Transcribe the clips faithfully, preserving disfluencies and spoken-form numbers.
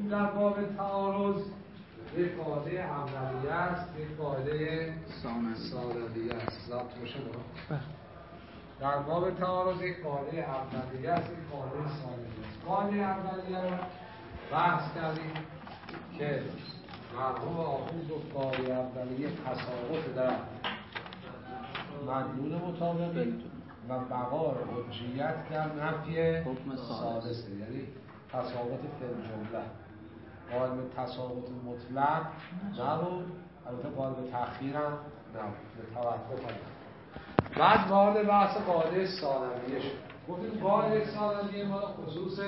در باب تعارض یک قاعده اولیه است، یک قاعده ثانویه است. ضبط باشه نه؟ در باب تعارض یک قاعده اولیه است، یک قاعده ثانویه است. قاعده اولیه رو بحث کردیم که مرحوم آخوند گفت قاعده اولیه تساقط در مدلول مطابقی و بقا حجیت در نفی حکم سادسه، یعنی تساقط فی الجمله. قائل به تساقط مطلق نبود، البته قائل به تأخیر هم نبود، به توقف هم نبود. بعد وارد بحث قاعده ثانویه شد. گفتیم قاعده ثانویه مال خصوص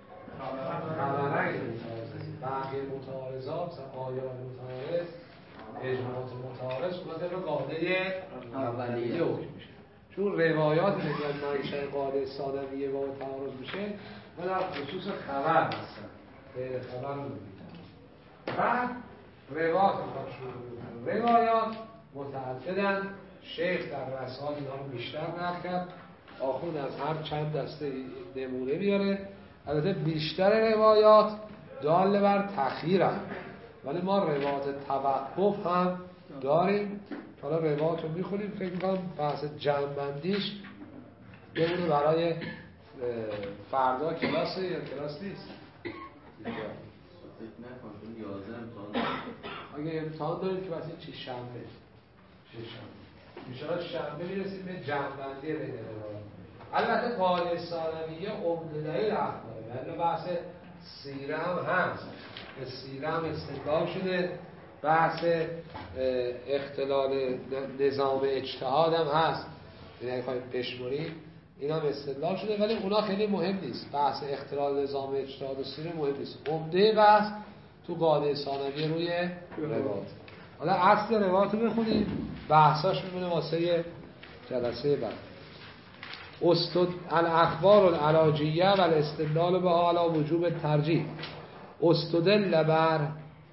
خبرین متعارض، بقیه متعارضات، آیات متعارض، اجماعات متعارض کلا به قاعده اولیه حکم میشه. چون روایات میگن منشأ قاعده ثانویه با تعارض میشه و در خصوص خبر هستن، غیر خبر نمیگن. بعد روایات میخواد شروع کنه. روایات متعددن. شیخ در رسائل اینا رو بیشتر نقل کرد. آخوند از هر چند دسته نمونه بیاره. البته بیشتر روایات دال بر تأخیرن، ولی ما روایات توقف هم داریم. حالا روایات رو میخونیم، فکر میکنم بحث جمع‌بندیش بمونه برای فردا. کلاسه یا کلاس نیست؟ فکر نکنم یازده امتحان اگه امتحان داریم که بس چی شنبه چه شنبه میشود شنبه میرسیم به جمع‌بندی بین روایات. البته قاعده ثانویه عمده دلیل اخباره، ولی بحث سیره هم هست. به سیره هم استدلال شده، بحث اختلال نظام اجتهاد هم هست، یعنی اگه خواهیم بشماریم این هم استدلال شده، ولی اونا خیلی مهم نیست. بحث اختلال نظام اجتهاد و سیره مهم نیست. عمده بحث تو قاعده ثانویه روی روایات. حالا اصل روایات رو بخونیم، بحثاش میمونه واسه جلسه بعد. استد الاخبار العلاجیه و الاستدلال بها علی وجوب ترجیح. استدل بر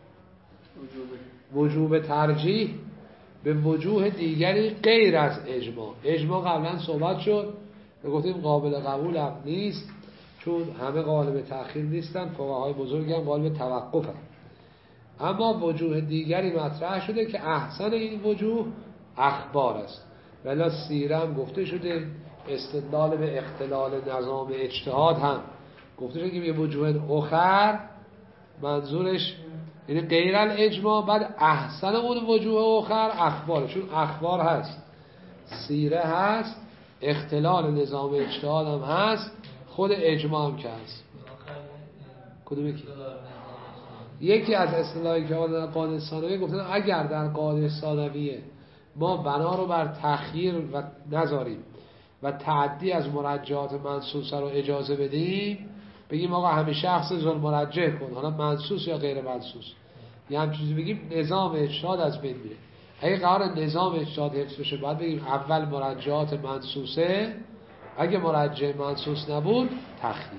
وجوب ترجیح به وجوه دیگری غیر از اجماع. اجماع قبلا صحبت شد و گفتیم قابل قبول هم نیست، چون همه قائل به تأخیر نیستن، فقهای بزرگ هم قائل به توقف هم. اما وجوه دیگری مطرح شده که احسن این وجوه اخبار است. ولی سیره هم گفته شده، استدلال به اختلال نظام اجتهاد هم گفته شده که به وجوه اخر منظورش یعنی غیر الاجماع. بعد احسن اون وجوه اخر اخبار، چون اخبار هست، سیره هست، اختلال نظام اجتهاد هم هست، خود اجماع هم که هست. کدوم یکی؟ یکی از اصطلاحی که در قاعده ثانویه گفتن اگر در قاعده ثانویه ما بنا رو بر تأخیر و نذاریم و تعدی از مرجعات منصوصه رو اجازه بدیم، بگیم آقا همه شخص ظلم مرجع کن، حالا منصوص یا غیر منصوص، یه هم چیزی بگیم، نظام اجتهاد از بین میره. اگه قرار نظام اجتهاد حفظ بشه باید بگیم اول مرجعات منصوصه، اگه مرجع منصوص نبود تأخیر.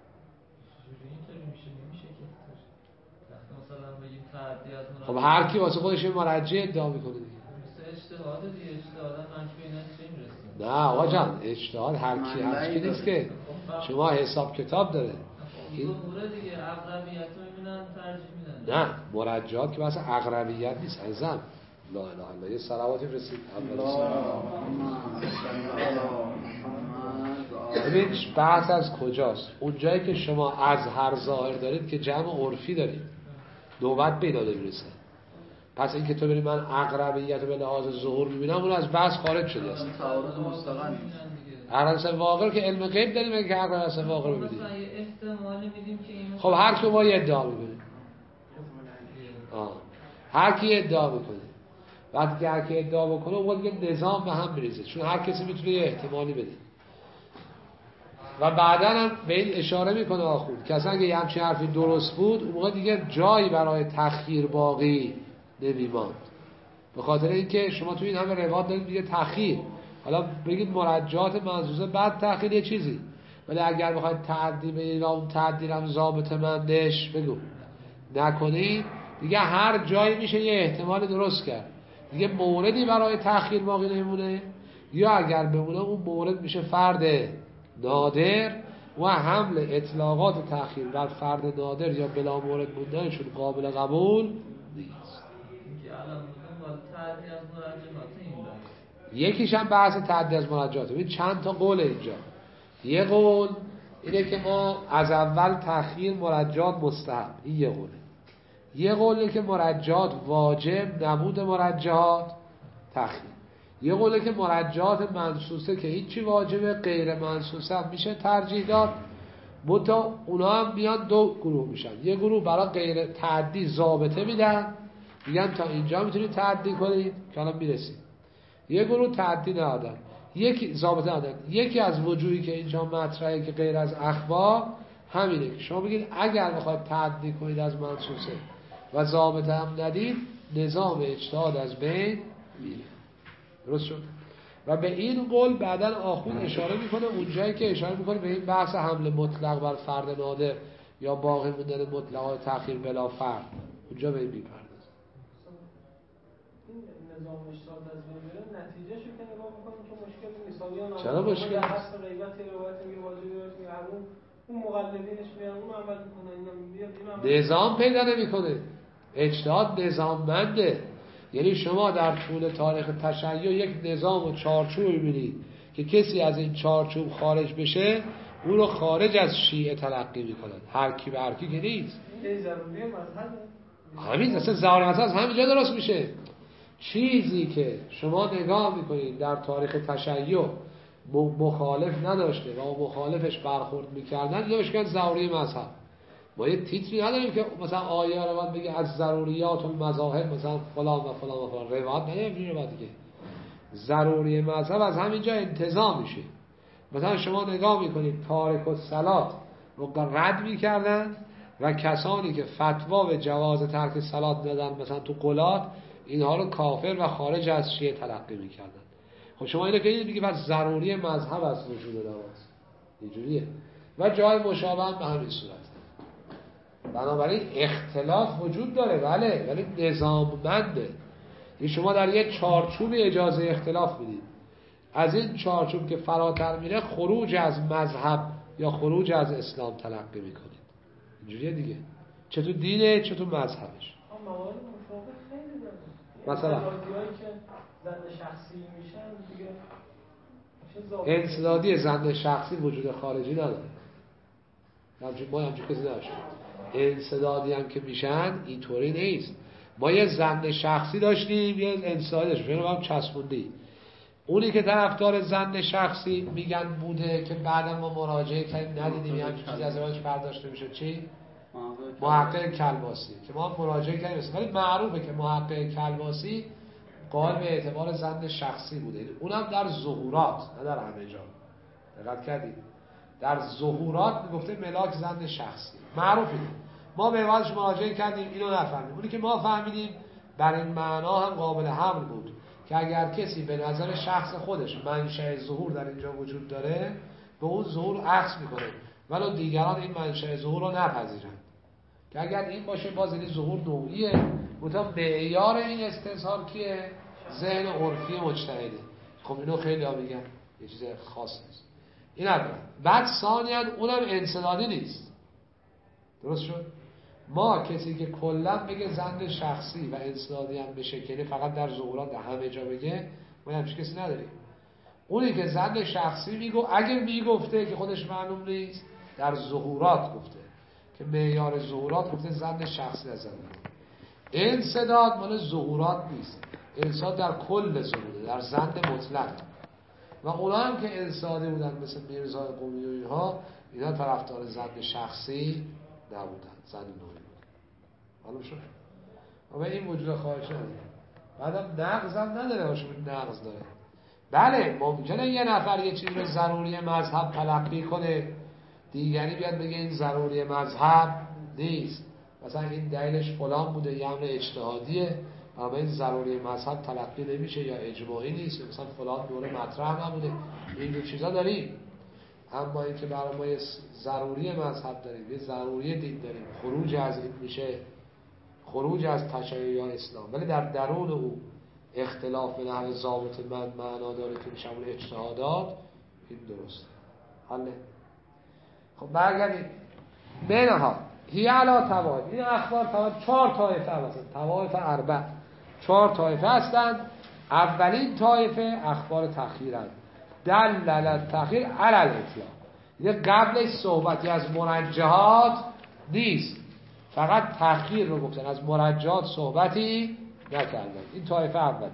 خب هر کی واسه خودش یه مرجع ادعا میکنه دیگه. اجتهاد دیگه، اجتهاد منفی اینا چه میرسه؟ نه آقا جان، اجتهاد هر کی هر کی نیست که شما حساب کتاب داره. این امور دیگه اغلبیت رو میبینن ترجیح میدن. نه مرجعات که مثلا اغلبیت نیست عزیزم. لا اله الا الله. یه صلواتی رسید ببین بحث از کجاست؟ اونجایی که شما از هر ظاهر دارید که جمع عرفی دارید، نوبت پیدا نمیرسه. پس این که تو بری من اقربیت به لحاظ ظهور میبینم، اون از بحث خارج شده است. تعارض مستقل اقربیت واقع که علم غیب داریم که اقربیت واقع رو بدیم. احتمالی میدیم که این خب هر کی با یه ادعا میکنه، آه هر کی ادعا میکنه، وقتی که هر کی ادعا بکنه اون دیگه نظام به هم میریزه، چون هر کسی میتونه یه احتمالی بده. و بعدا هم به این اشاره میکنه آخوند که اصلا اگه یه همچین حرفی درست بود، اون موقع دیگه جایی برای تأخیر باقی نمیماند. به خاطر اینکه شما تو این همه روایات دارید دیگه تأخیر، حالا بگید مرجعات منصوصه بعد تأخیر یه چیزی، ولی اگر بخواید تعدی بگید اون تعدی هم ضابط مندش بگو نکنید، دیگه هر جایی میشه یه احتمال درست کرد، دیگه موردی برای تأخیر باقی نمیمونه، یا اگر بمونه اون مورد میشه فرد نادر و حمل اطلاقات و تأخیر بر فرد نادر یا بلا مورد بودنشون قابل قبول نیست. یکیش هم بحث تعدی از مرجعات. ببین چند تا قول اینجا. یه قول اینه که ما از اول تأخیر مرجعات مستحب، این یه قوله. یه قوله که مرجعات واجب، نبود مرجعات تأخیر. یه قوله که مرجعات منصوصه که هیچی واجبه، غیر منصوصه هم میشه ترجیح داد. منتها اونا هم میان دو گروه میشن. یه گروه برای غیر تعدی ضابطه میدن، میگن تا اینجا میتونید تعدی کنید که الان میرسید. یه گروه تعدی ندادن، یکی ضابطه ندادن. یکی از وجوهی که اینجا مطرحه که غیر از اخبار همینه که شما بگید اگر بخواید تعدی کنید از منصوصه و ضابطه هم ندید، نظام اجتهاد از بین میره. درست شد؟ و به این قول بعدن آخوند اشاره میکنه اونجایی که اشاره میکنه به این بحث حمل مطلق بر فرد نادر یا باقی موندن مطلق تأخیر بلا فرد، اونجا به این میپردازه. این نظام اجتهاد از بین میره، نتیجه شو که نگاه میکنیم که مشکل نیست. چرا مشکل نیست؟ هست غیبت روایت میگه واجبه میگه همون اون مقلدینش میان اون عمل میکنن، اینا میاد اینا نظام پیدا نمیکنه. اجتهاد نظاممنده. یعنی شما در طول تاریخ تشیع یک نظام و چارچوب می‌بینید که کسی از این چارچوب خارج بشه اون رو خارج از شیعه تلقی میکنن. هر کی به هر کی که نیست. این ضروری مذهبه. همین اصلا ضروری مذهب از همینجا درست میشه. چیزی که شما نگاه میکنید در تاریخ تشیع مخالف نداشته و مخالفش برخورد میکردن، یا بهش میگن ضروری مذهب. ما یه تیتری نداریم که مثلا آیه رو باید بگه از ضروریات المذاهب مثلا فلان و فلان و فلان، روایت نداریم رو دیگه. ضروری مذهب از همینجا انتزاع میشه. مثلا شما نگاه میکنید تارک الصلات رو رد میکردن و کسانی که فتوا به جواز ترک صلات دادن مثلا تو قلات، اینها رو کافر و خارج از شیعه تلقی میکردن. خب شما اینو که میگه بس ضروری مذهب از وجود نماز اینجوریه و جای مشابه هم به همین صورت. بنابراین اختلاف وجود داره بله، ولی نظاممنده. این شما در یک چارچوب اجازه اختلاف میدید، از این چارچوب که فراتر میره خروج از مذهب یا خروج از اسلام تلقی میکنید. اینجوریه دیگه، چه تو دینه چه تو مذهبش. موارد مشابه خیلی داره. مثلا انسدادی‌هایی که زن شخصی میشن دیگه، انسدادی زن شخصی وجود خارجی نداره. همچون ما همچون کسی نداشتیم. انسدادی هم که میشن اینطوری نیست. ما یه زن شخصی داشتیم یه انسدادی داشتیم، شما هم چسبوندی. اونی که طرفدار زن شخصی میگن بوده که بعدا ما مراجعه کردیم ندیدیم یه همچون چیزی از روش برداشته میشه. چی؟ محقق کلباسی که ما مراجعه کردیم، ولی معروفه که محقق کلباسی قائل به اعتبار زن شخصی بوده. اونم در ظهورات نه در همه جا. دقت کردید؟ در ظهورات میگفته ملاک زن شخصی معروفه. ما به عوضش مراجعه کردیم اینو نفهمیدیم. اونی که ما فهمیدیم بر این معنا هم قابل حمل بود که اگر کسی به نظر شخص خودش منشأ ظهور در اینجا وجود داره به اون ظهور عکس میکنه، ولو دیگران این منشأ ظهور رو نپذیرن. که اگر این باشه باز این ظهور نوعیه، مثلا معیار این استظهار کیه؟ ذهن عرفی مجتهده. خب اینو خیلی ها میگن یه چیز خاص نیست. این اول. بعد ثانیاً اونم انسدادی نیست. درست شد؟ ما کسی که کلا بگه زن شخصی و انسدادی هم بشه که فقط در ظهورات در همه جا بگه، ما همچین کسی نداریم. اونی که زن شخصی میگو اگه میگفته که خودش معلوم نیست، در ظهورات گفته که معیار ظهورات گفته زن شخصی از زن. انسداد مال ظهورات نیست. انسداد در کل ظهوره، در زن مطلق. و اونا هم که انسدادی بودن مثل میرزا قمی و اینها، اینا طرفدار زن شخصی نبودن، زن نوعی بودن. معلوم شد؟ و این وجود خواهش نداره. بعدم نقض هم نداره باشه، نقض داره. بله ممکنه یه نفر یه چیز رو ضروری مذهب تلقی کنه، دیگری بیاد بگه این ضروری مذهب نیست، مثلا این دلیلش فلان بوده یا امر اجتهادیه، اما این ضروری مذهب تلقی نمیشه یا اجماعی نیست، مثلا فلان دوره مطرح نبوده. این دو چیزا داریم. اما این که برای ما یه ضروری مذهب داریم، یه ضروری دین داریم، خروج از این میشه خروج از تشیع یا اسلام، ولی در درون او اختلاف به نحو ضابط من معنا داره که میشه اون اجتهادات. این درسته. حله خب برگردیم منها هی علا توائف، این اخبار توائف چهار طایفه هستند، توائف اربع چهار طایفه هستند. اولین طایفه اخبار تخییرند، دلل التخییر علی الاطلاق، یه قبلش صحبتی از مرجحات نیست، فقط تخییر رو گفتن، از مرجحات صحبتی نکردن. این طایفه اوله.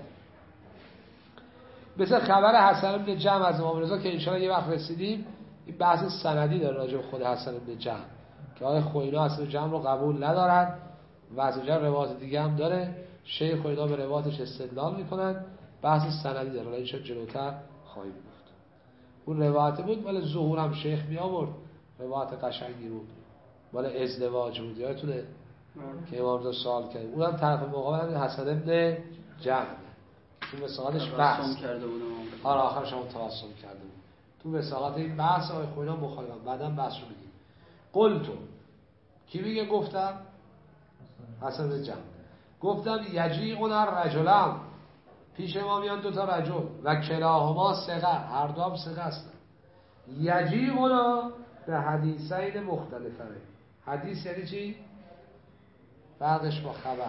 مثل خبر حسن بن جمع از امام رضا که انشاءالله یه وقت رسیدیم، این بحث سندی داره راجع به خود حسن بن جمع که آقای خوینا حسن جمع رو قبول ندارن و از اونجا روایت دیگه هم داره، شیخ خوینا به روایتش استدلال میکنن، بحث سندی داره، حالا انشاءالله جلوتر خواهیم گفت. اون روایت بود مال ظهور هم شیخ می آورد، روایت قشنگی بود، مال ازدواج بود، یادتونه که امام رضا سوال کرد، اونم طرف مقابل حسن بن جمع تو وساقاتش بحث کرده بود. آره آخرش هم توسل کرده بود. تو وساقات این بحث آقای خوینا مخالفن، بعداً بحث رو میگیم. قلتو کی میگه گفتم؟ حسن بن جمع. گفتم یجیعنا رجلان، پیش ما میان دو تا رجل و کلاهما ثقه، هر دو هم ثقه هستن. یجیعنا به حدیثین مختلفه. حدیث یعنی چی؟ فرقش با خبر.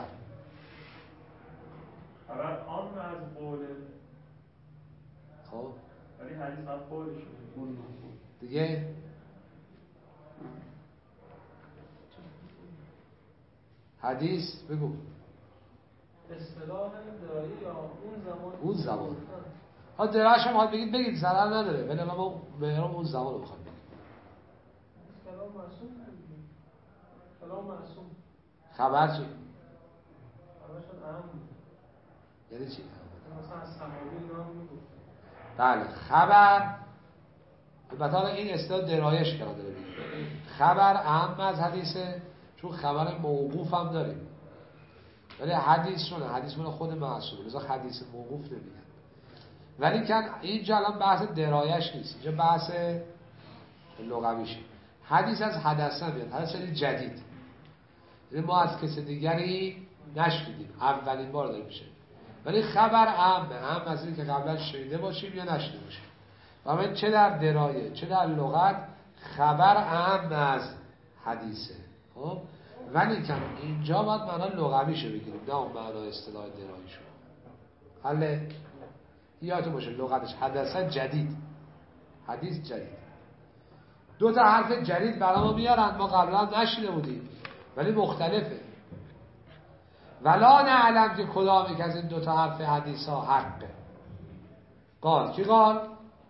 خبر آن از قوله، خب ولی حدیث هم قولش دیگه حدیث بگو. اصطلاح درایی یا اون زمان اون زمان ها درایش هم حال بگید بگید ضرر نداره، ولی الان ما مهرام اون زمان رو بخوام بگید. کلام معصوم کلام معصوم خبر چی؟ خبرشون اهم بود، یعنی چی؟ مثلا از صحابی نام میگفت. بله خبر، البته این اصطلاح درایش کرده داره بگید. خبر اهم از حدیثه، چون خبر موقوف هم داریم، ولی حدیث شونه، حدیث مونه خود معصوم، لذا حدیث موقوف نمیگن. ولی کن اینجا الان بحث درایش نیست، اینجا بحث لغویشه. حدیث از حدثه میاد، حدث یعنی جدید، یعنی ما از کسی دیگری نشنیدیم، اولین بار داره میشه. ولی خبر اهمه، اهم از این که قبلا شنیده باشیم یا نشنیده باشیم. و من چه در درایه چه در لغت خبر اهم از حدیثه. خب ولی کن اینجا باید معنا لغویشو بگیریم، نه اون معنا اصطلاح دراییشو. حالا یادتون باشه لغتش حدثه جدید، حدیث جدید. دو تا حرف جدید برای ما میارن، ما قبلا نشیده بودیم ولی مختلفه. ولا نعلم که کدام یک از این دو تا حرف حدیث ها حقه. قال کی قال؟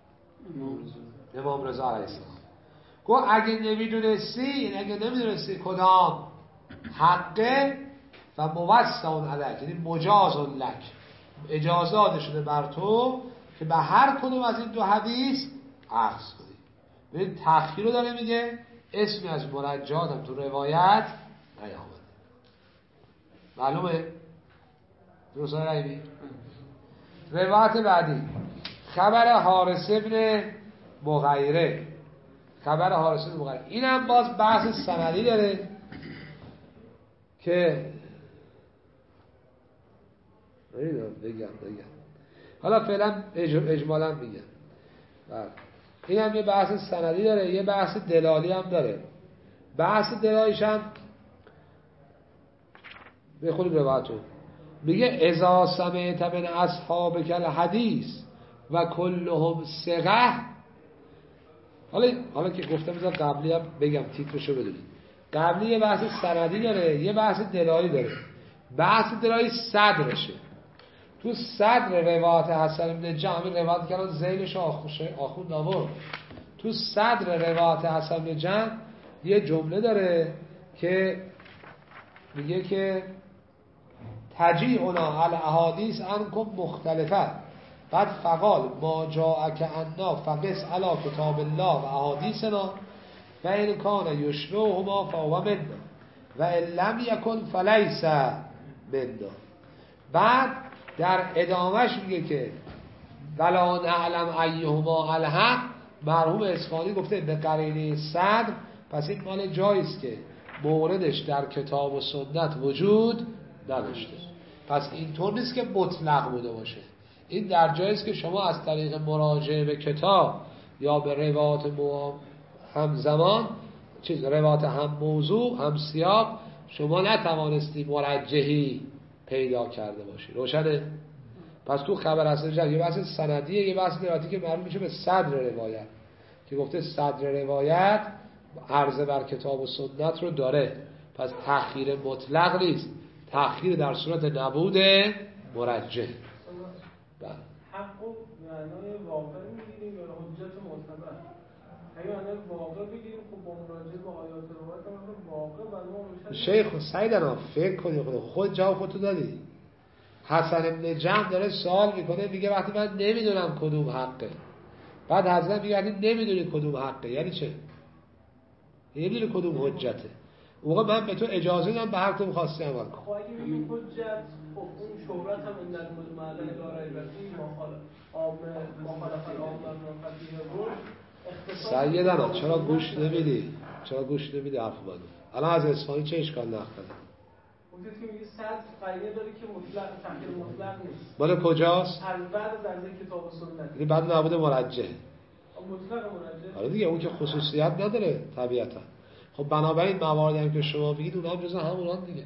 امام رضا علیه السلام. گو اگه نمیدونستی، یعنی اگه نمیدونستی کدام حقه و موسعون علیک، یعنی مجازون لک، اجازه داده شده بر تو که به هر کدوم از این دو حدیث عکس کنی. ببین تأخیر رو داره میگه، اسمی از مرجحات هم تو روایت نیامده. معلومه؟ درست رایبی؟ روایت بعدی خبر حارث ابن مغیره، خبر حارث ابن مغیره، این هم باز بحث سندی داره که نمیدونم بگم بگم حالا فعلا اجمالا میگم. بله این هم یه بحث سندی داره، یه بحث دلالی هم داره. بحث دلالیش هم به خود روایتو میگه اذا سمعت من اصحابک الحدیث و کلهم ثقه. حالا حالا که گفتم بذار قبلی هم بگم تیترشو بدونید. قبلی یه بحث سندی داره، یه بحث دلالی داره. بحث دلالی صدرشه. تو صدر روایت حسن بن جمع روایت کردن ذیلش آخوند آورد. تو صدر روایت حسن بن جمع یه جمله داره که میگه که تجیعنا الاحادیث عنکم مختلفه، بعد فقال ما جاءک عنا فقس علی کتاب الله و احادیثنا و این کان یشبههما فهو منا و ان لم یکن فلیس منا. بعد در ادامهش میگه که ولا نعلم ایهما الحق. مرحوم اصفهانی گفته به قرینه صدر، پس این مال جاییست که موردش در کتاب و سنت وجود نداشته، پس اینطور نیست که مطلق بوده باشه. این در جاییست که شما از طریق مراجعه به کتاب یا به روایات همزمان چیز روایت هم موضوع هم سیاق شما نتوانستی مرجحی پیدا کرده باشی. روشنه؟ پس تو خبر اصل جمع یه بحث سندیه، یه بحث روایتی که مربوط میشه به صدر روایت که گفته صدر روایت عرضه بر کتاب و سنت رو داره، پس تأخیر مطلق نیست، تأخیر در صورت نبود مرجح. بله. حق و معنای واقع میگیریم یا حجت معتبر؟ اگه معنای واقع بگیریم خب با مراجعه به آیات روایت هم واقع بنا روشن. شیخ سیدنا فکر کنی خود خود جواب خودتو دادی. حسن ابن جمع داره سوال میکنه، میگه وقتی من نمیدونم کدوم حقه، بعد حضرت میگه وقتی نمیدونی کدوم حقه یعنی چه؟ نمیدونی کدوم حجته. اون موقع من به تو اجازه دادم به حق تو می‌خواستی عمل کن. خب اگه بگیم حجت خب اون شهرت هم این در مورد معدن دارایی رسی مخالف عام مخالف عام در خطیه بود. سیدنا چرا گوش نمیدی؟ چرا گوش نمیدی حرف منو؟ الان از اصفهانی چه اشکال نخواهد؟ وقتی که میگه صد قرینه داره که مطلق تحقیر مطلق نیست. مال کجاست؟ از بعد از کتاب و سنت. یعنی بعد نبود مرجح. مطلق مرجح. آره دیگه اون که خصوصیت نداره طبیعتا. خب بنابراین مواردی هم که شما بگید اونها هم جزء همونان دیگه.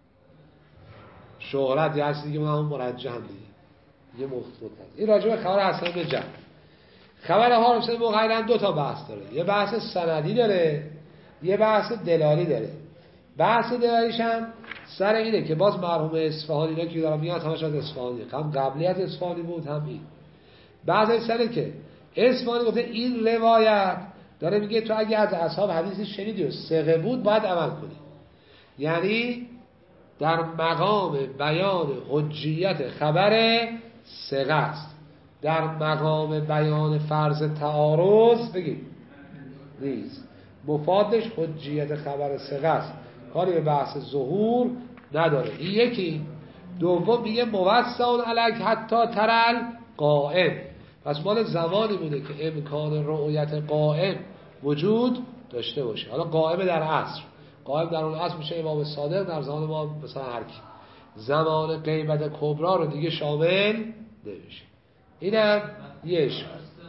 شهرت یا هستی دیگه اونها هم مرجح هم دیگه. یه مختصر. این راجع به خبر حسن بن جمع. خبر حارث بن مغیرن دو تا بحث داره. یه بحث سندی داره، یه بحث دلالی داره. بحث دلالیش هم سر اینه که باز مرحوم اصفهانی اینا که دارم میاد همش از اصفهانی، هم قبلی از اصفهانی بود هم این. بعضی سره که اصفهانی گفته این روایت داره میگه تو اگه از اصحاب حدیث شنیدی و ثقه بود باید عمل کنی. یعنی در مقام بیان حجیت خبر ثقه است، در مقام بیان فرض تعارض بگید نیست. مفادش حجیت خبر ثقه است، کاری به بحث ظهور نداره. این یکی. دوم میگه موسع علیک حتی ترل قائم، پس مال زمانی بوده که امکان رؤیت قائم وجود داشته باشه. حالا قائم در عصر، قائم در اون عصر میشه امام صادق، در زمان ما مثلا هر کی. زمان غیبت کبرا رو دیگه شامل نمیشه. اینم یه اشکال.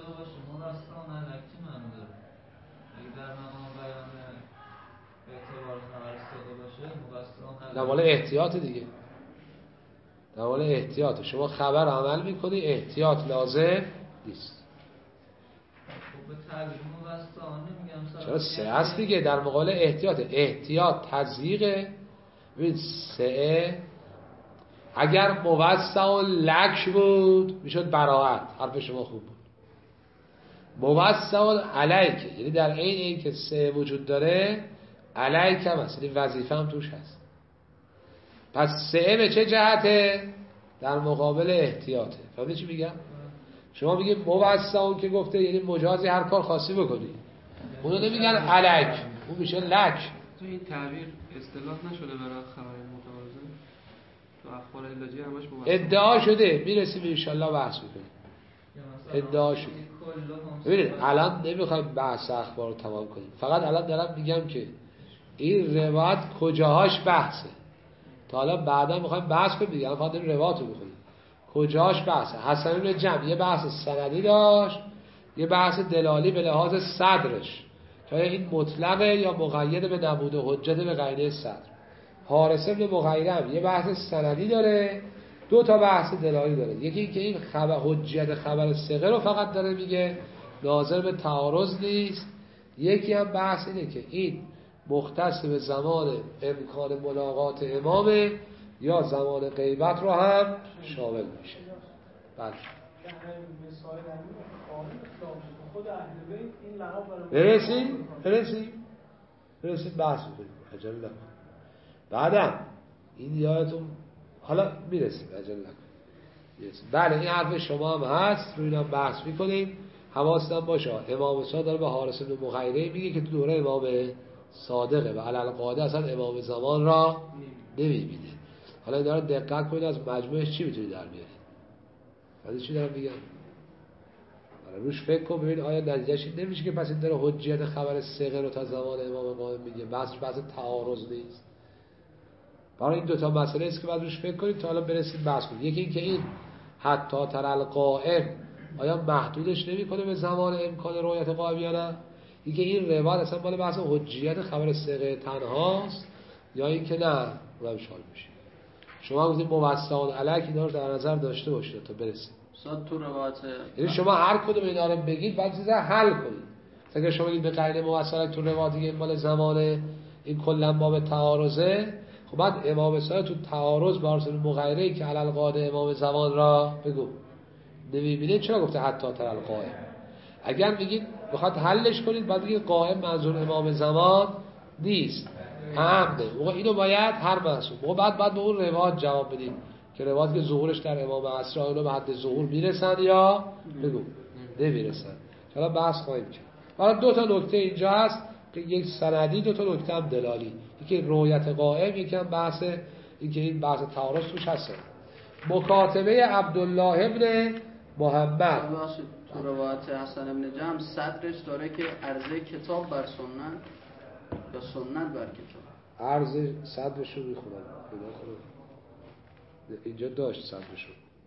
در مال احتیاط دیگه، در مال احتیاط. شما خبر عمل میکنی، احتیاط لازم نیست. چرا سه هست دیگه در مقابل احتیاط. احتیاط تضییقه. ببین سه اگر موسع و لک بود میشد براعت، حرف شما خوب بود. موسع و علیک یعنی در عین این که سه وجود داره علیک هم هست، یعنی وظیفه هم توش هست. پس سه به چه جهته؟ در مقابل احتیاطه. فهمیدی چی میگم؟ شما میگی موسع اون که گفته یعنی مجازی هر کار خاصی بکنی، اونو نمیگن علیک، اون میشه لک. تو این تعبیر اصطلاح نشده برای خبر متوازن؟ تو اخبار علاجی همش موسع ادعا شده، میرسیم ان شاء الله بحث میکنیم. ادعا شده. ببینید الان نمیخوایم بحث اخبار رو تمام کنیم، فقط الان دارم میگم که این روایت کجاهاش بحثه. تا حالا بعدا میخوایم بحث کنیم دیگه، الان فقط این روایت رو میخونیم. کجاهاش بحثه؟ حسن بن جمع یه بحث سندی داشت، یه بحث دلالی به لحاظ صدرش که این مطلقه یا مقید به نبود حجت به قرینه صدر. حارث بن مغیرم یه بحث سندی داره، دو تا بحث دلالی داره. یکی این که این خبر حجیت خبر ثقه رو فقط داره میگه، ناظر به تعارض نیست. یکی هم بحث اینه که این مختص به زمان امکان ملاقات امامه یا زمان غیبت رو هم شامل میشه. بله. برسیم برسیم برسیم بحث بکنیم. عجل نکن. بعدم این یادتون حالا میرسیم. عجل نکن. بله این حرف شما هم هست، روی اینم بحث میکنیم. حواستون باشه امام صادق داره به حارث بن مغیره میگه که تو دوره امام صادقه و علل قاعده اصلا امام زمان را نمیبینه. حالا این داره دقت کنید از مجموعش چی میتونی در بیارید. بعد چی دارم میگم؟ حالا روش فکر کن ببین آیا نتیجهش این نمیشه که پس این داره حجیت خبر ثقه رو تا زمان امام قائم میگه، بس بس تعارض نیست. برای این دو تا مسئله است که بعد روش فکر کنید تا حالا برسید بحث کنید. یکی این که این حتی تر القائم آیا محدودش نمیکنه به زمان امکان رؤیت قائم یا نه؟ اینکه این روایت اصلا مال بحث حجیت خبر ثقه تنهاست یا اینکه نه اونم شال میشه. شما گفتید موسعون علیک اینا رو در نظر داشته باشید تا برسید. صد تو روایت یعنی شما هر کدوم اینا رو بگید بعد چیزا حل کنید. اگه شما بگید به قرینه موسعون تو روایت دیگه مال زمان این کلا باب تعارضه، خب بعد امام صادق تو تعارض با رسول مغیره که علل قاده امام زمان را بگو نمیبینه، چرا گفته حتی تر قائم؟ اگر میگید بخواد حلش کنید بعد بگید قائم منظور امام زمان نیست، عمده. موقع اینو باید هر محسوب موقع بعد بعد به اون روایت جواب بدید که روایت که ظهورش در امام عصر اونو به حد ظهور میرسن یا بگو نمیرسن. حالا بحث خواهیم کرد. حالا دو تا نکته اینجا هست که یک سندی، دو تا نکته هم دلالی. یکی رویت قائم، یکی هم بحث اینکه این بحث تعارض توش هست. مکاتبه عبدالله ابن محمد تو روایت حسن ابن جهم صدرش داره که عرضه کتاب بر سنت یا سنت بر کتاب. عرض صدرشو میخونم اینجا داشت صدرشو.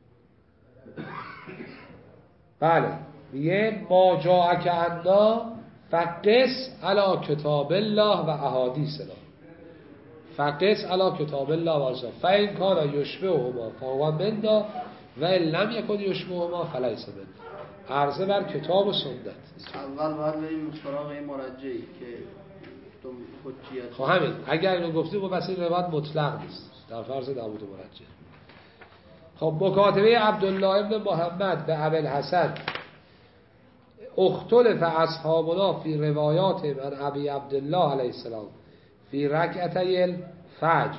بله میگه ما جاءک عنا فقس علی کتاب الله و احادیث الله، فقس علی کتاب الله و احادیث الله فإن کان یشبههما فهو منا و ان لم یکن یشبههما فلیس منا. عرضه بر کتاب و سنت. اول باید بریم سراغ این مرجعی که تو حجیت. خب همین اگر اینو گفتیم و بس این روایت مطلق نیست در فرض داوود مرجع. خب مکاتبه عبدالله ابن محمد به ابوالحسن اختلف اصحابنا فی روایات من ابی عبدالله علیه السلام فی رکعتي الفجر.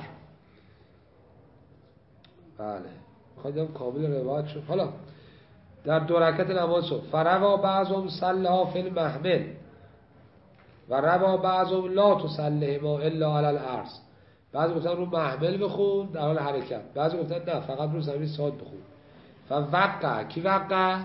بله خواهیم کامل روایت شد. حالا در دو رکعت نماز صبح فروا بعضهم صلها فی المحمل و روا بعضهم لا تصلهما الا علی الارض. بعضی گفتن رو محمل بخون در حال حرکت، بعضی گفتن نه فقط رو زمین ساد بخون. فوقع کی وقع؟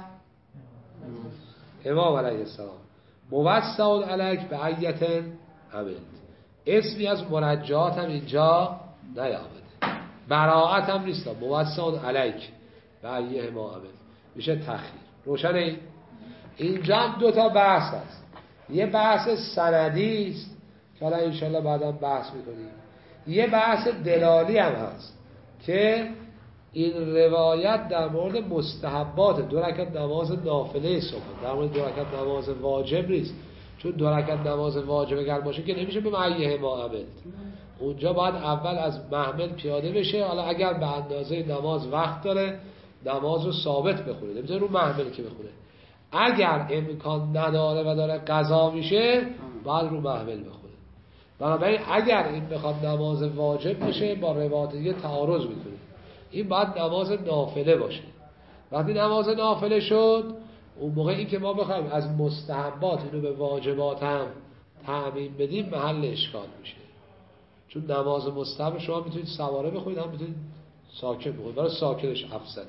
امام علیه السلام. موسعون علیک به ایت عمد. اسمی از مرجعات هم اینجا نیامده، براعت هم نیست. موسعون علیک به ایه ما عمد میشه تخییر. روشنه؟ اینجا هم دو تا بحث هست. یه بحث سندی است که حالا انشالله بعدا بحث میکنیم، یه بحث دلالی هم هست که این روایت در مورد مستحبات دو رکعت نماز نافله صبح، در مورد دو رکعت نماز واجب نیست. چون دو رکعت نماز واجب اگر باشه که نمیشه به معیه ما عمل. اونجا باید اول از محمل پیاده بشه، حالا اگر به اندازه نماز وقت داره نماز رو ثابت بخونه، نمیشه رو محمل که بخونه. اگر امکان نداره و داره قضا میشه باید رو محمل بخونه. بنابراین اگر این بخواد نماز واجب بشه با روایت دیگه تعارض میکنه. این باید نماز نافله باشه. وقتی نماز نافله شد اون موقع این که ما بخوایم از مستحبات اینو به واجبات هم تعمیم بدیم محل اشکال میشه. چون نماز مستحب شما میتونید سواره بخونید هم میتونید ساکن بخونید، برای ساکنش افضله.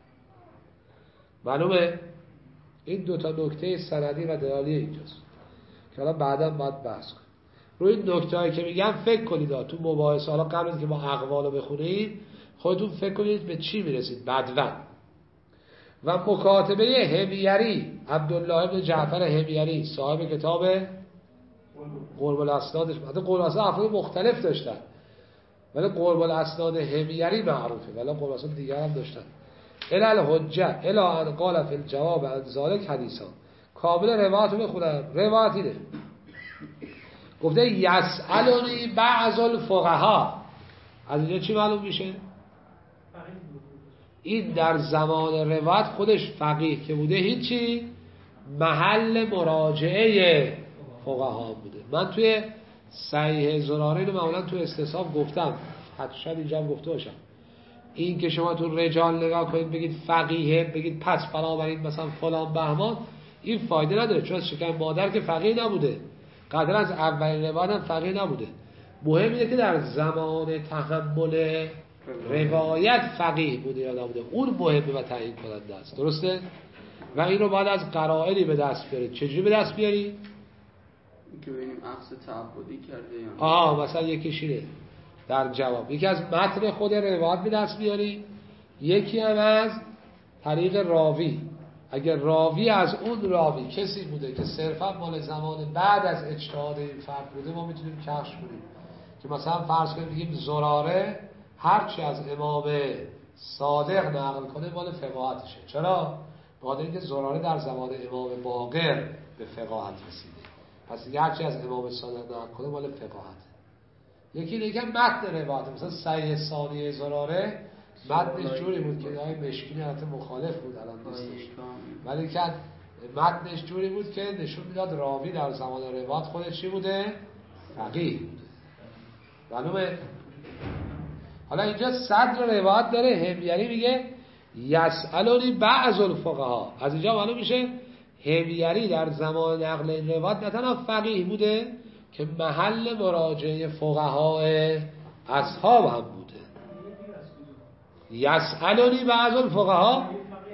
معلومه؟ این دوتا نکته سندی و دلالی اینجاست که حالا بعدا باید بحث کنیم. روی این نکته‌ای که میگم فکر کنید. تو مباحثه حالا قبل از که ما اقوالو بخونید خودتون فکر کنید به چی میرسید. بدون و مکاتبه همیری عبدالله ابن جعفر همیری صاحب کتاب قرب الاسنادش، حتی قرب الاسناد افراد مختلف داشتن ولی قرب الاسناد همیری معروفه، ولی قرب الاسناد دیگر هم داشتن. الال حجه الا ان قال فی الجواب عن ذلک حدیثا. کامل روایتو بخونم. روایت اینه گفته یسألونی بعض الفقها. از اینجا چی معلوم میشه؟ این در زمان روایت خودش فقیه که بوده هیچی محل مراجعه فقها بوده. من توی صحیح زراره اینو معمولا توی استصحاف گفتم، حتما اینجا هم گفته باشم. این که شما تو رجال نگاه کنید بگید فقیه، بگید پس بنابراین مثلا فلان بهمان، این فایده نداره. چون از شکم مادر که فقیه نبوده، قدر از اولین روایت هم فقیه نبوده. مهم اینه که در زمان تحمل روایت فقیه بوده یا نبوده، اون مهمه و تعیین کننده است. درسته؟ و این رو باید از قرائنی به دست بیارید. چجوری به دست بیاری؟ که ببینیم اخذ تعبدی کرده یا نه. آها مثلا یکیش اینه در جواب، یکی از متن خود روایت به دست بیاری، یکی هم از طریق راوی اگر راوی از اون راوی کسی بوده که صرفا مال زمان بعد از اجتهاد این فرد بوده، ما میتونیم کشف کنیم که مثلا فرض کنیم بگیم زراره هرچی از امام صادق نقل کنه مال فقاهتشه. چرا؟ بخاطر اینکه زراره در زمان امام باقر به فقاهت رسیده، پس دیگه هرچی از امام صادق نقل کنه مال فقاهته. یکی دیگه متن روایت، مثلا صحیح ثانی زراره متنش جوری بود که آقای مشکینی البته مخالف بود الان نیستش، ولی که متنش جوری بود که نشون میداد راوی در زمان روایت خودش چی بوده؟ فقیه بوده. معلومه؟ حالا اینجا صدر روایت داره، همیری میگه یسألونی بعض الفقها. از اینجا معلوم میشه همیری در زمان نقل این روایت نه تنها فقیه بوده که محل مراجعه فقهای اصحاب هم بوده. یسألونی بعض الفقها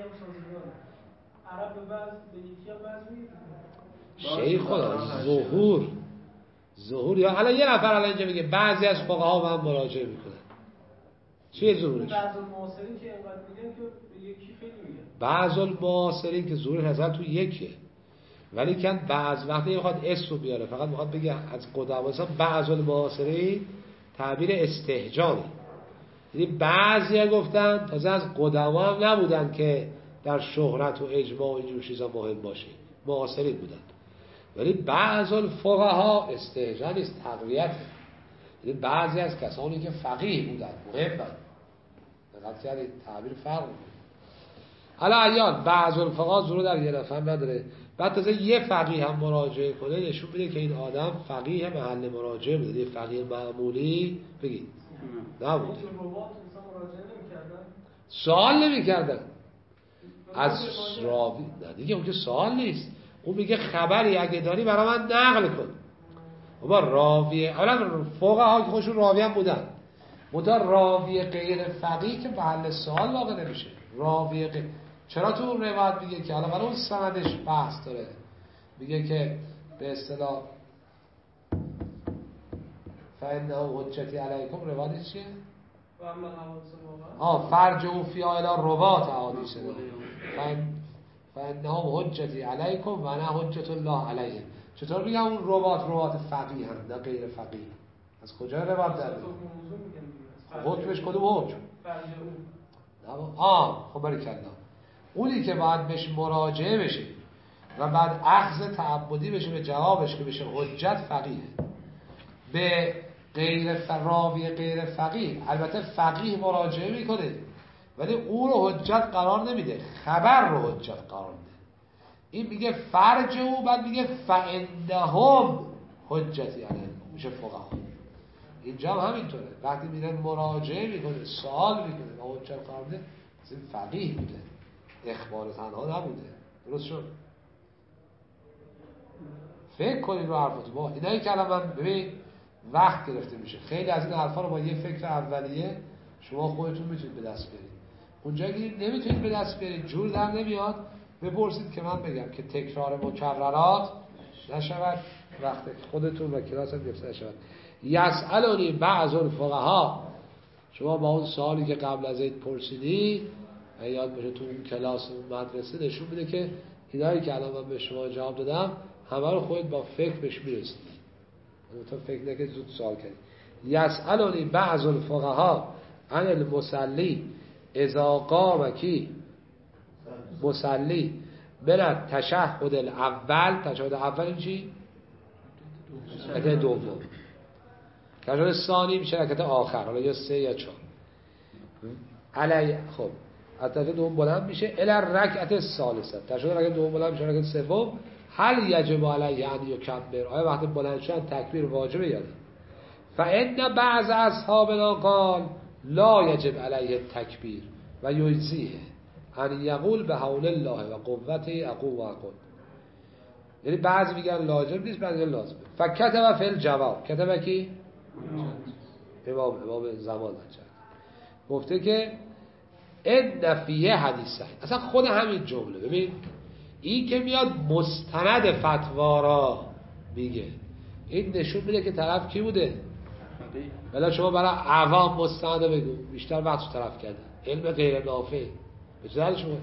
شیخ خدا ظهور ظهور یا حالا یه نفر الان اینجا میگه بعضی از فقها به هم مراجعه میکنه، چیه ظهورش؟ بعض المعاصرین که اینقدر میگن که به یکی خیلی میگن، بعض المعاصرین که ظهورش اصلا تو یکیه، ولی که بعض وقتی میخواد اسم رو بیاره فقط میخواد بگه از قدما، مثلا بعض المعاصرین تعبیر استهجانه، یعنی بعضی گفتن تازه از قدما هم نبودن که در شهرت و اجماع و اینجور چیزا مهم باشه، معاصرین بودن. ولی بعض الفقها استهجان نیست، تقویت، یعنی بعضی از کسانی که فقیه بودن مهم بودن. دقت کردید تعبیر فرق بود. حالا ایان بعض الفقها ظهور در یه نفر نداره، بعد تازه یه فقیه هم مراجعه کنه نشون میده که این آدم فقیه محل مراجعه بوده. یه فقیه معمولی بگید نبود، سوال نمی کردن از راوی، نه دیگه اون که سوال نیست، اون میگه خبری اگه داری برای من نقل کن. بابا راوی اولا فقها که خودشون راوی هم بودن، متا راوی غیر فقیه که محل سوال واقع نمیشه. راوی غیر چرا تو اون روایت میگه که حالا برای اون سندش بحث داره، میگه که به اصطلاح فإنه حجتی علیکم، روایتش چیه؟ آه فرجعوا فیها الی رباط احادیث فإنه حجتی علیکم و انا حجت الله علیهم. چطور میگم اون رباط رباط فقیه هم نه غیر فقیه؟ از کجا روایت داره؟ حکمش کدوم حکم؟ آه خب بارکالله، اونی که باید بهش مراجعه بشه و بعد اخذ تعبدی بشه به جوابش که بشه حجت فقیه. به غیر راوی غیر فقیه البته فقیه مراجعه میکنه ولی او رو حجت قرار نمیده، خبر رو حجت قرار میده. این میگه فرج او، بعد میگه فإنهم حجتی علیهم، میشه فقها. اینجا هم همینطوره، وقتی میره مراجعه میکنه سوال میکنه و حجت قرار میده، این فقیه بوده، اخبار تنها نبوده. درست شد؟ فکر کنید رو حرفاتون. با اینایی که الان من ببین وقت گرفته میشه، خیلی از این حرفا رو با یه فکر اولیه شما خودتون میتونید به دست بیارید. اونجا که نمیتونید به دست بیارید، جور در نمیاد، بپرسید که من بگم که تکرار مکررات نشود، وقت خودتون و کلاس هم گرفته نشود. یسألونی بعض الفقها، شما با اون سوالی که قبل از این پرسیدی یاد باشه تو اون کلاس اون مدرسه نشون میده که اینایی که الان من به شما جواب دادم همه رو خودت با فکر بهش میرسید. تو فکر نکنید زود سوال کردی. یسألونی بعض الفقها عن المصلی اذا قام کی مصلی من التشهد الاول. تشهد اول این چی؟ رکعت دوم. تشهد ثانی میشه رکعت آخر، حالا یا سه یا چهار. علی خب از رکعت دوم بلند میشه الی رکعت الثالثه. تشهد رکعت دوم بلند میشه رکعت سوم. هل یجب علیه ان یکبر، آیا وقتی بلند شدن تکبیر واجبه یا نه؟ فإن بعض اصحابنا قال لا یجب علیه تکبیر و یجزیه ان یقول به حول الله و قوته اقو و اقول. یعنی بعضی میگن لازم نیست، بعضی میگن لازمه. فکتب فی الجواب، کتب کی؟ امام امام زمان نجد گفته که ان فیه حدیثه، اصلا خود همین جمله ببین این که میاد مستند فتوا را میگه، این نشون میده که طرف کی بوده. بلا شما برای عوام مستند بگو، بیشتر وقت رو طرف کرده، علم غیر نافع. بذار شما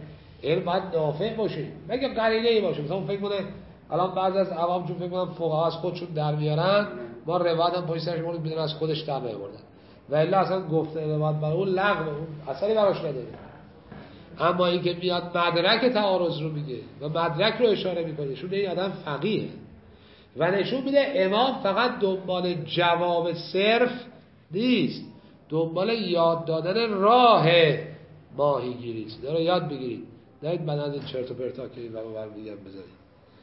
علم باید نافع باشه، مگه قرینه‌ای باشه. مثلا فکر کنه الان بعضی از عوام چون فکر کنن فقها از خودشون در میارن، ما روایت هم پشت سرش می‌آوریم بدون از خودش در نیاوردن، و الا اصلا گفته روایت برای اون لغو، اون اثری براش نداره. اما اینکه میاد مدرک تعارض رو میگه و مدرک رو اشاره میکنه، نشون میده این آدم فقیه و نشون میده امام فقط دنبال جواب صرف نیست، دنبال یاد دادن راه ماهیگیری است. داره یاد بگیرید، نرید من از این چرت و پرتا که این رو برمیگم بزنید.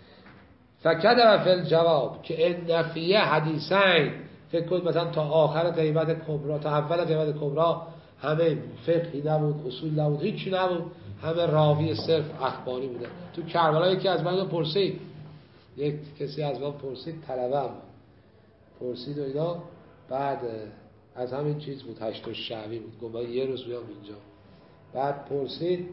فکد و فل جواب که این نفیه حدیثین، فکر کنید مثلا تا آخر غیبت کبرا، تا اول غیبت کبرا همه فقهی نبود، اصول نبود، هیچی نبود، همه راوی صرف اخباری بودن. تو کربلا یکی از من پرسید، یک کسی از من پرسید، طلبم پرسید و اینا، بعد از همین چیز بود، هشت و شعبی بود، گفت من یه روز بیام اینجا. بعد پرسید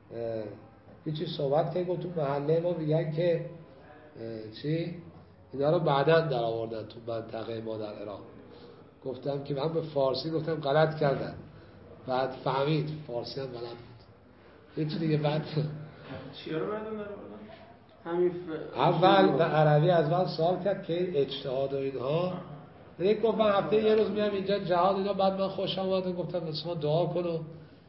یه چیز صحبت که گفت تو محله ما میگن که چی؟ اینا رو بعداً در آوردن تو منطقه ما در عراق. گفتم که من به فارسی گفتم غلط کردن، بعد فهمید فارسی هم غلط بود. هیچ دیگه بعد چیا رو بعداً در آوردن؟ همین ف... اول به عربی از من سوال کرد که اجتهاد و اینها، یک گفت من هفته یه روز میام اینجا جهاد اینا، بعد من خوشم اومد و گفتم لطفاً دعا کن و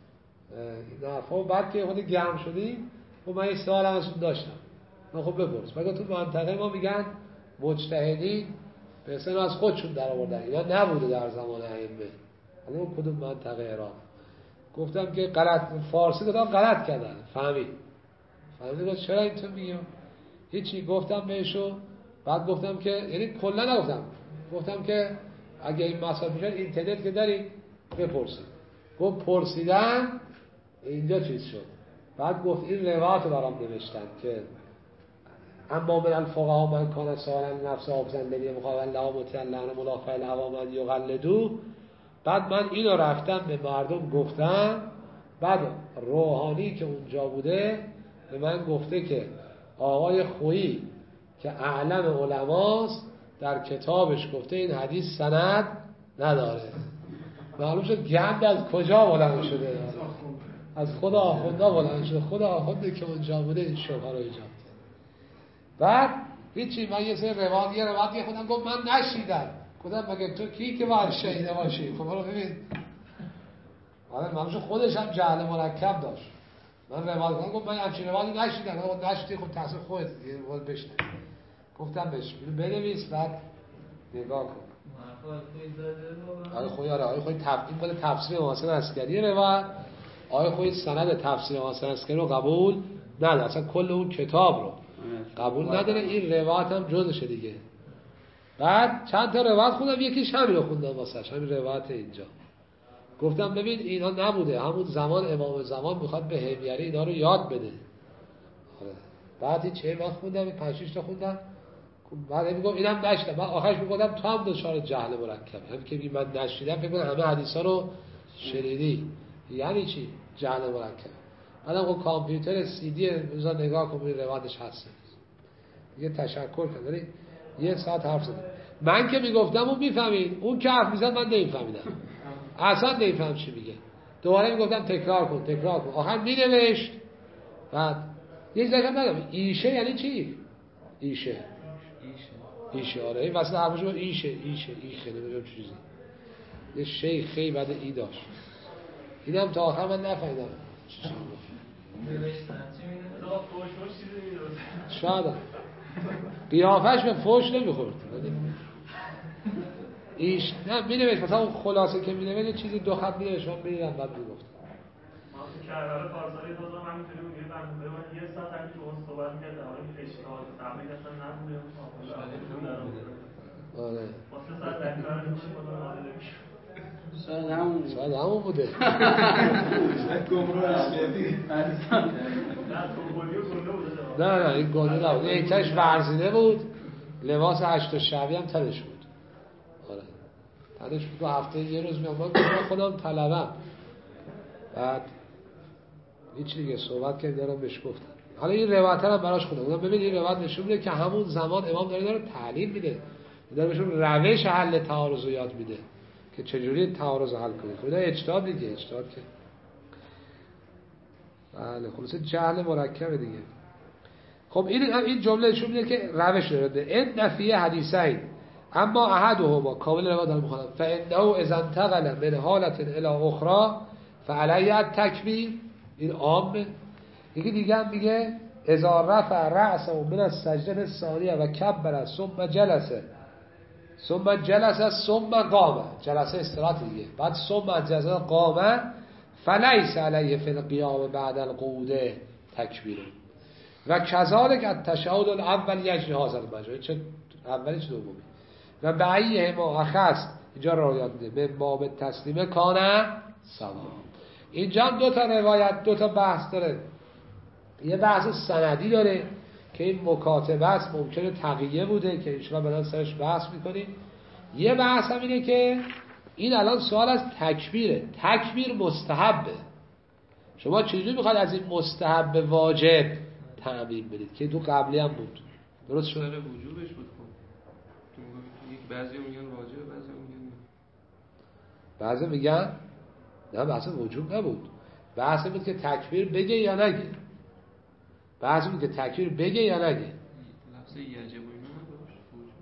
این حرفا. بعد که خود گرم شدیم و من این سوال هم ازشون داشتم، من خب بپرس، مگه تو منطقه ما میگن مجتهدین به اصلا از خودشون در آوردن، اینا نبوده در زمان ائمه، حالا اون کدوم منطقه عراق. گفتم که غلط، فارسی گفتم غلط کردن، فهمید فهمید گفت چرا اینطور میگم؟ هیچی. گفتم بهشو، بعد گفتم که یعنی کلا نگفتم، گفتم که اگه این مسائل میشن اینترنت که دارید بپرسید. گفت پرسیدن اینجا چیز شد. بعد گفت این روایت رو برام نوشتن که اما من الفقها من کان سائلا نفس حافظا للی مقابل لا مطیعا لعن ملافع العوام یقلدو. بعد من اینو رفتم به مردم گفتم، بعد روحانی که اونجا بوده به من گفته که آقای خویی که اعلم علماست در کتابش گفته این حدیث سند نداره. معلوم شد گند از کجا بلند شده، از خود آخونده بلند شده، خود آخونده که اونجا بوده این شبهه رو ایجاد. بعد هیچی، من یه سری روایت یه روایت یه خودم گفت من نشیدم. گفتم مگه تو کی که باید شهیده باشی؟ خب برو ببین. آره معلوم شد خودش هم جهل مرکب داشت. من روایت کنم گفت من همچین روایتی نشیدم. گفت نشیدی خب تقصیر خودت دیگه، باید بشنوی. گفتم بهش بنویس بعد نگاه کن. آقای خویی آره آقای خویی تفسیر مال تفسیر محسن عسکری روایت، آقای خویی سند تفسیر محسن عسکری رو قبول نداره، اصلا کل اون کتاب رو قبول نداره، این روایت هم جزشه دیگه. بعد چند تا روایت خوندم، یکیش همین رو خوندم واسش، همین روایت اینجا. گفتم ببین اینا نبوده، همون زمان امام زمان میخواد به همیری اینا رو یاد بده. آره. بعد چه وقت خوندم، پنج شش تا خوندم. بعد میگم اینم نشیدم، من آخرش میگفتم تو هم دچار جهل مرکبی، هم که من نشیدم فکر کنم همه حدیثا رو شنیدی. یعنی چی جهل مرکب؟ بعدم اون کامپیوتر سی دی روزا نگاه کنم این روایتش هست. دیگه تشکر کردم، یه ساعت حرف زدم. من که میگفتم اون میفهمید، اون که حرف میزد من نمیفهمیدم، اصلا نمیفهم چی میگه. دوباره میگفتم تکرار کن تکرار کن، آخر مینوشت. بعد یه ذکر ندارم ایشه یعنی چی؟ ایشه ایشه آره این واسه حرفش بود ایشه ایشه ایشه نمیدونم چه چیزی، یه شیخی بعد ای داشت، اینم تا آخر من نفهمیدم چی چی بود. شاید قیافش به فوش نمیخورد ایش نه مینوشت، مثلا اون خلاصه که مینوشت چیزی دو خط مینوشت من میدیدم بعد میگفت کربلا پارسالی بازم همینطوری بود، یه بنده من یه ساعت همین تو اون صحبت می‌کرد در مورد اشتغال تبلیغ اصلا نبوده. آره واسه ساعت در کار میشه خودم عادل میشه. شاید همون شاید همون بوده. گمرو اشکیتی. نه کوبولیو گنده بوده. نه نه این گنده نبود، این تاش ورزیده بود، لباس هشت شبی هم تنش بود. آره تنش بود. دو هفته یه روز میام من خودم طلبم. بعد هیچ دیگه صحبت که دارم بهش گفتم. حالا این روایت رو براش خوندم. گفتم ببین این روایت نشون میده که همون زمان امام داره داره تعلیم میده. داره بهشون روش حل تعارض رو یاد میده که چجوری تعارض حل کنید. خدا اجتهاد دیگه، اجتهاد که بله خلاص جهل مرکبه دیگه. خب این این جمله شو میگه که روش داره این نفیه حدیثین اما احدهما کامل روایت داره مخالف فانه اذا انتقل من حالت الى اخرى فعلی التکبیر. این عامه. یکی دیگه هم میگه اذا رفع رأسه من السجده الثانیه و کبر ثم جلس ثم جلس ثم قام جلسه استراحت دیگه بعد ثم جلس قام فلیس علیه فی القیام بعد القعود تکبیر و کذالک التشهد الاول یجری هذا المجال. چه اولی چه دومی و به ایه ما اخذ اینجا روایت میده به باب تسلیم کانه سوا. اینجا دو تا روایت دو تا بحث داره. یه بحث سندی داره که این مکاتبه است ممکنه تقیه بوده که انشاءالله بعدا سرش بحث میکنیم. یه بحث هم اینه که این الان سوال از تکبیره. تکبیر مستحبه. شما چجوری میخواید از این مستحب واجب تعمیم بدید که تو قبلی هم بود؟ درست شد؟ سر وجوبش بود. یک بعضی میگن واجب بعضی میگن نه. بعضی میگن نه بحث وجوب نبود. بحث بود که تکبیر بگه یا نگه. بحث بود که تکبیر بگه یا نگه. لفظ یجب و اینا نبود.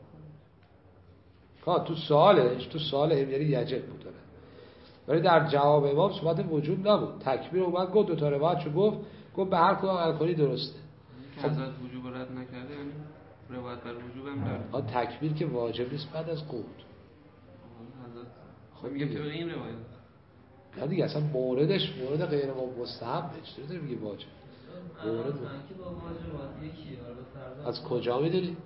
ها تو سوالش تو سوال یعنی یجب بود داره. ولی در جواب امام صحبت وجوب نبود. تکبیر اومد گفت دو تا روایتشو گفت گفت به هر کدوم الکلی درسته. که حضرت وجوب رد نکرده یعنی روایت بر وجوب هم داره. ها تکبیر که واجب نیست بعد از قعود. حضرت خب میگم که این روایت نه دیگه اصلا موردش مورد غیر مستحب چطور داری میگی واجب؟ مورد که با واجبات یکی آره. از کجا میدونی؟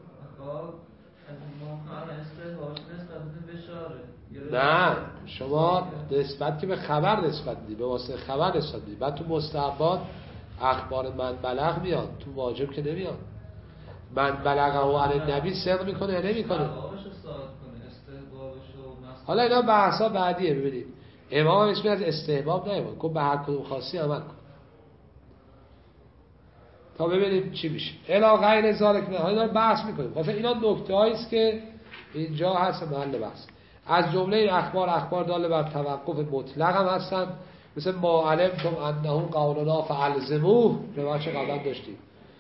نه شما نسبت که به خبر نسبت میدی به واسه خبر نسبت میدی بعد تو مستحبات اخبار من بلغ میاد تو واجب که نمیاد. من بلغ و علی نبی صدق میکنه یا نمیکنه. حالا اینا بحثا بعدیه. ببینید امام اسمی از استحباب نیامد گفت به هر کدوم خاصی عمل کن تا ببینیم چی میشه. الا غیر ذالک نه اینا رو بحث میکنیم. خب اینا نکته‌ای است که اینجا هست محل بحث. از جمله اخبار اخبار داله بر توقف مطلق هم هستن مثل ما علمتم انه قولنا فالزموه روایت قبلا داشتیم.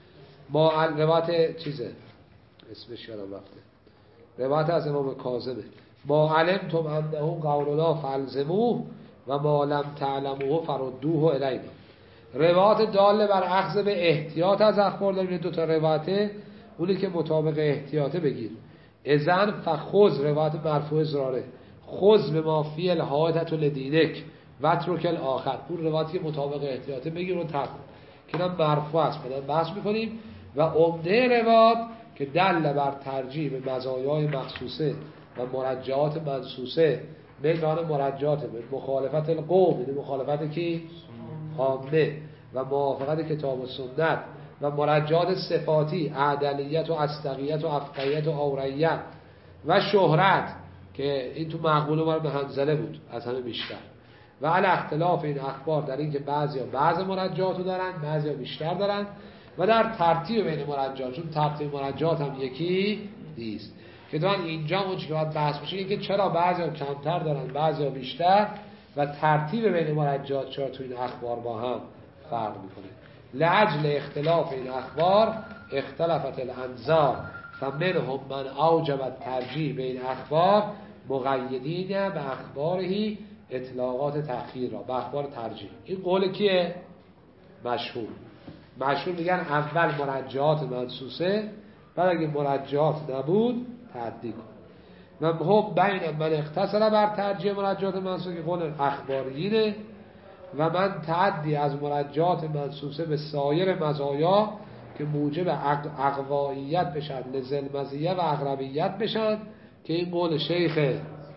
ما روایت چیزه اسمش یادم رفته روایت از امام کاظمه ما علمتم انه قولنا فالزموه و ما لم تعلموه فردوه الینا. روایت داله بر اخذ به احتیاط از اخبار داریم. دو تا روایته اونی که مطابق احتیاطه بگیر. اذن فخذ روایت مرفوع زراره خذ به ما فی الحاجت لدینک وترک الاخر. اون روایتی که مطابق احتیاطه بگیر و ترک کن که اینا مرفوع است. بعدا بحث میکنیم. و عمده روایت که دل بر ترجیح به مزایای مخصوصه و مرجعات منصوصه میدان مرجعات مخالفت القوم یعنی مخالفت کی عامه و موافقت کتاب و سنت و مرجعات صفاتی عدلیت و اصدقیت و افقیت و اوریت و شهرت که این تو مقبول عمر به حنظله بود از همه بیشتر و علی اختلاف این اخبار در این که بعضیا بعض مرجعات رو دارن بعضیا بیشتر دارن و در ترتیب بین مرجعات چون ترتیب مرجعات هم یکی نیست که دوان اینجا اون چی که باید بحث بشه اینکه چرا بعضیا کمتر دارن بعضیا بیشتر و ترتیب بین مرجعات چرا تو این اخبار با هم فرق میکنه. لعجل اختلاف این اخبار اختلافت الانظار فمنهم من اوجب الترجیح بین اخبار مقیدین به اخبارهی اطلاقات تأخیر را به اخبار ترجیح. این قول کیه؟ مشهور. مشهور میگن اول مرجعات منصوصه بعد اگه مرجعات نبود تعدی کن. و هم بین من اختصر بر ترجیح مرجعات منصوصه که قول اخباریینه و من تعدی از مرجعات منصوصه به سایر مزایا که موجب اقواییت بشن لزل مزیه و اقربیت بشن که این قول شیخ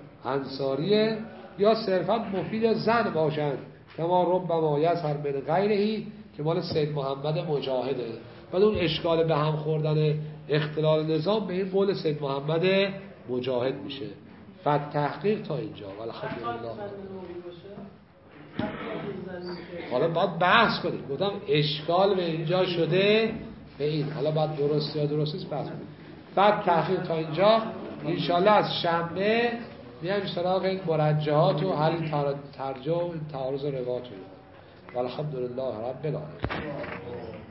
انصاریه یا صرفا مفید زن باشن کما ربما یظهر من غیرهی که مال سید محمد مجاهده. بعد اون اشکال به هم خوردن اختلال نظام به این قول سید محمد مجاهد میشه. فت تحقیق تا اینجا والحمدلله. حالا باید بحث کنیم. گفتم اشکال به اینجا شده به این حالا باید درست یا درست نیست بحث کنیم. بعد تحقیق تا اینجا انشالله از شنبه میایم سراغ این مرجحات و حل ترجمه و تعارض روایات. والحمد لله رب العالمین.